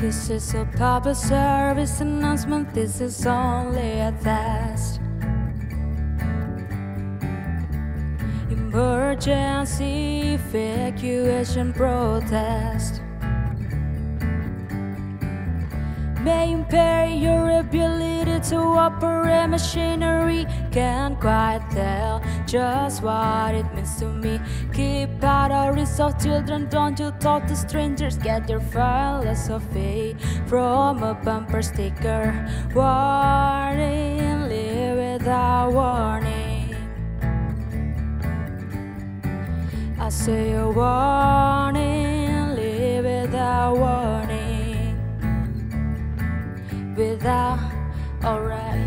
This is a public service announcement, this is only a test. Emergency evacuation protest may impair your ability to operate machinery. Can't quite tell just what it means to me. Keep out of reach of children, don't you talk to strangers. Get your philosophy from a bumper sticker. Warning, live without warning. I say a warning, live without warning. Without, alright.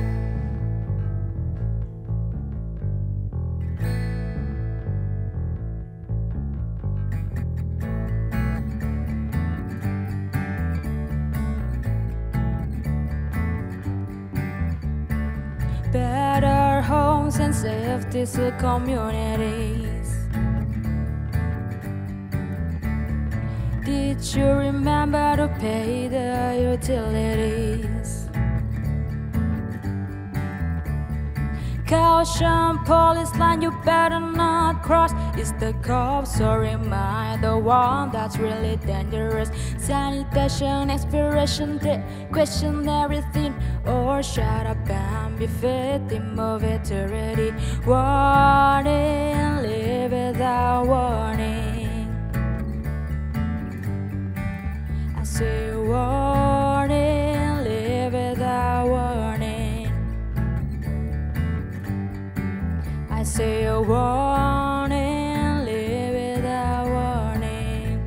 Better homes and safety to communities. Did you remember to pay the utilities? Caution, police line, you better not cross. Is the cops or am I the one that's really dangerous? Sanitation, expiration date, question everything, or shut up and be victim of eternity. Warning, live without warning. I say warning, live without warning. I say a warning, live without warning.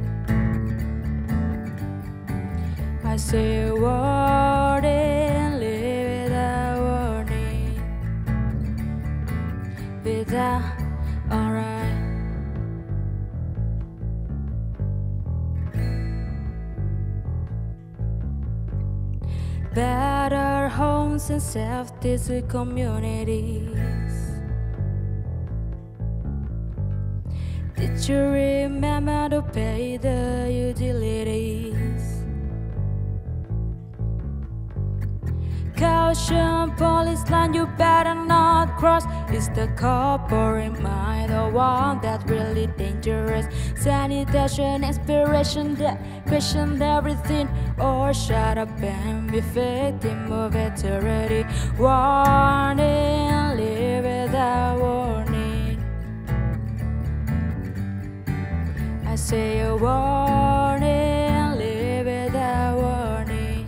I say a warning, live without warning. Without, alright. Better homes and safety to communities. Did you remember to pay the utilities? Caution, police line, you better not cross. Is the cop or am I the one that's really dangerous? Sanitation, expiration date, question everything, or shut up and be victim of eternity. Warning, live without warning. I say a warning, live without warning.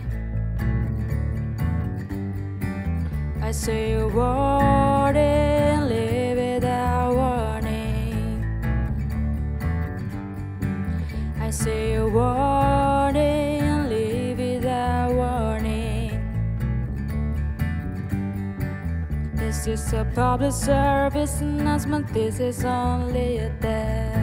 I say a warning, live without warning. I say a warning, live without warning. This is a public service announcement, this is only a test.